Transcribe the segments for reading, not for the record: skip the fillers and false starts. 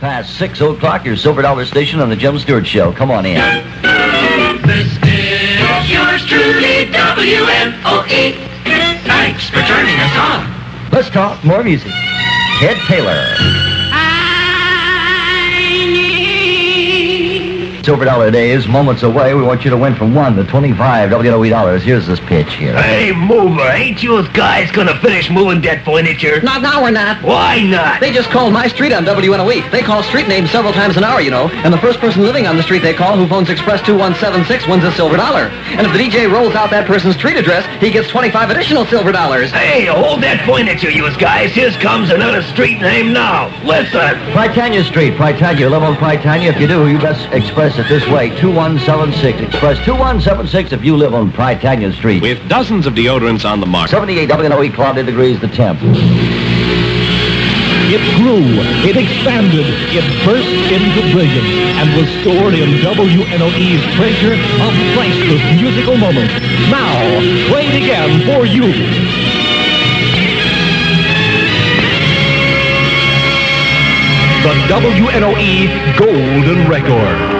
Past 6 o'clock, your Silver Dollar station on the Jim Stewart Show. Come on in. This is yours truly, WNOE. Thanks for turning us on. Let's talk more music. Ted Taylor. Silver Dollar Day is moments away. We want you to win from 1 to 25 WNOE dollars. Here's this pitch here. Hey, mover, ain't you guys gonna finish moving that furniture? Not now, we're not. Why not? They just called my street on WNOE. They call street names several times an hour, you know. And the first person living on the street they call who phones Express 2176 wins a silver dollar. And if the DJ rolls out that person's street address, he gets 25 additional silver dollars. Hey, hold that furniture, you guys. Here comes another street name now. Listen. Prytania Street, Prytania. You live on Prytania? If you do, you best express it this way. 2176. Express 2176 if you live on Prytania Street. With dozens of deodorants on the market. 78 WNOE clouded degrees the temp. It grew, it expanded, it burst into brilliance, and was stored in WNOE's treasure of priceless musical moments. Now, played again for you. The WNOE Golden Record.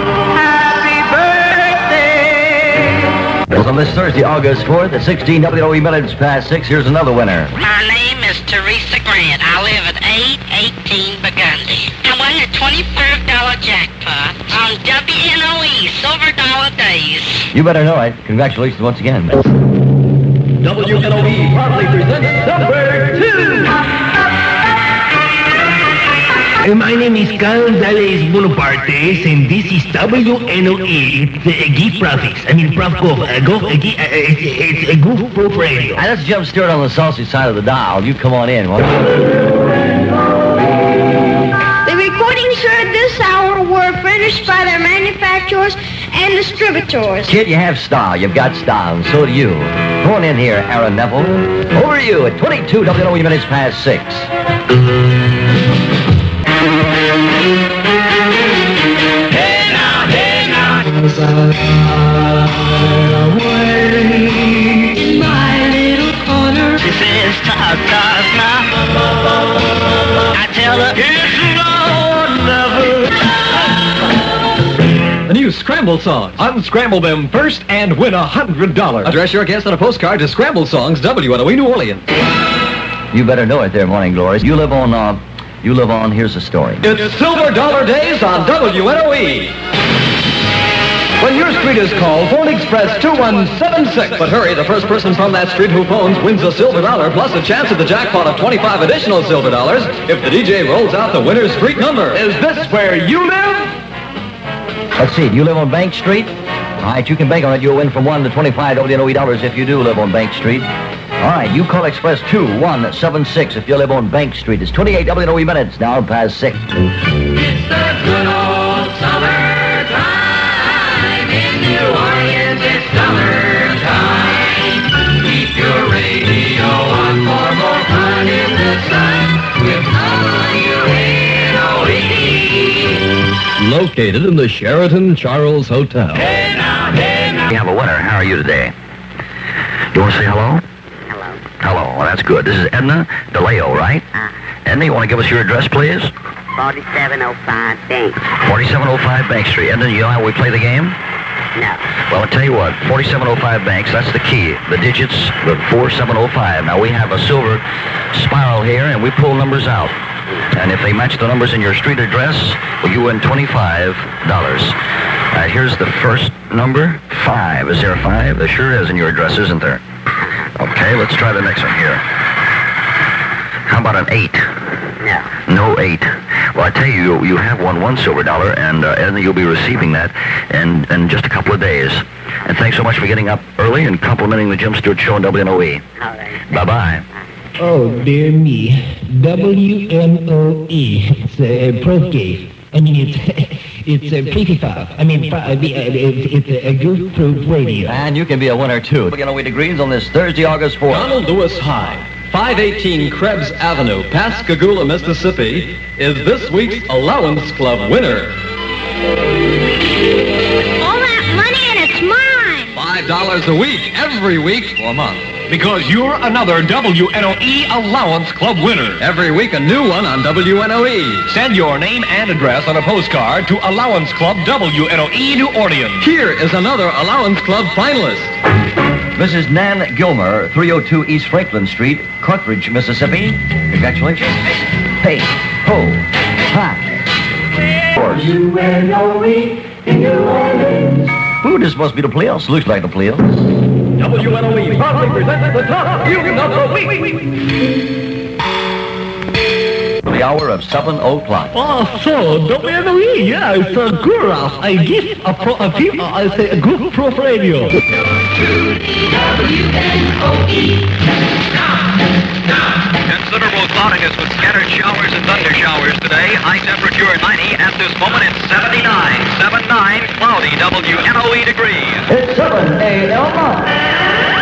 On this Thursday, August 4th, at 16 WNOE minutes past 6, here's another winner. My name is Teresa Grant. I live at 818 Burgundy. I won the $25 jackpot on WNOE Silver Dollar Days. You better know it. Congratulations once again. WNOE proudly presents number 2. My name is Gonzalez Bonapartes, and this is WNOE. It's Geek Profits. I mean, Prof Goof. It's a Goof Proof Radio. Now, let's Jim Stewart on the saucy side of the dial. You come on in, won't you? The recordings heard this hour were furnished by their manufacturers and distributors. Kid, you have style. You've got style, and so do you. Come on in here, Aaron Neville. Over to you at 22 WNOE minutes past 6. In my little corner. This is Todd now. I tell her, The new Scramble songs. Unscramble them first and win $100. Address your guest on a postcard to Scramble Songs, WNOE New Orleans. You better know it there, Morning Glories. You live on, here's the story. It's Silver Dollar Days on WNOE. When your street is called, phone Express 2176. But hurry, the first person from that street who phones wins a silver dollar plus a chance at the jackpot of 25 additional silver dollars if the DJ rolls out the winner's street number. Is this where you live? Let's see, do you live on Bank Street? All right, you can bank on it. You'll win from 1 to 25 WNOE dollars if you do live on Bank Street. All right, you call Express 2176 if you live on Bank Street. It's 28 WNOE minutes now past 6. It's the good old summertime in New Orleans. It's summertime. Keep your radio on for more fun in the sun with WNOE. Located in the Sheraton Charles Hotel. Hey now, hey now. We have a winner. How are you today? You want to say hello? Hello. Well, that's good. This is Edna DeLeo, right? Edna, you want to give us your address, please? 4705 Bank. 4705 Bank Street. Edna, you know how we play the game? No. Well, I'll tell you what. 4705 Banks, that's the key. The digits, the 4705. Now, we have a silver spiral here, and we pull numbers out. And if they match the numbers in your street address, well, you win $25. Here's the first number, 5. Is there a 5? There sure is in your address, isn't there? Okay, let's try the next one here. How about an 8? No. No 8. Well, I tell you, you have won one silver dollar, and you'll be receiving that in just a couple of days. And thanks so much for getting up early and complimenting the Jim Stewart Show on WNOE. All right. Bye-bye. Oh, dear me. WNOE. It's Proof. I mean, it's pretty far. I mean, it's a Goof Proof Radio. And you can be a winner, too. WNOE Degrees on this Thursday, August 4th. Donald Lewis High, 518 Krebs Avenue, Pascagoula, Mississippi, is this week's Allowance Club winner. All that money and it's mine. $5 a week, every week for a month. because you're another WNOE Allowance Club winner. Every week, a new one on WNOE. Send your name and address on a postcard to Allowance Club WNOE New Orleans. Here is another Allowance Club finalist. Mrs. Nan Gilmer, 302 East Franklin Street, Carthage, Mississippi. Congratulations. Hey, ho, hi. WNOE in New Orleans. Ooh, this must be the playoffs. Looks like the playoffs. WNOE proudly presents the top tune of the week. The hour of 7 o'clock. Oh, so WNOE, yeah, it's a good Ralph. I give a good pro radio. Considerable cloudiness with scattered showers and thunder showers today. High temperature 90. At this moment, it's 79. 79, cloudy WNOE degrees. It's 7 a.m.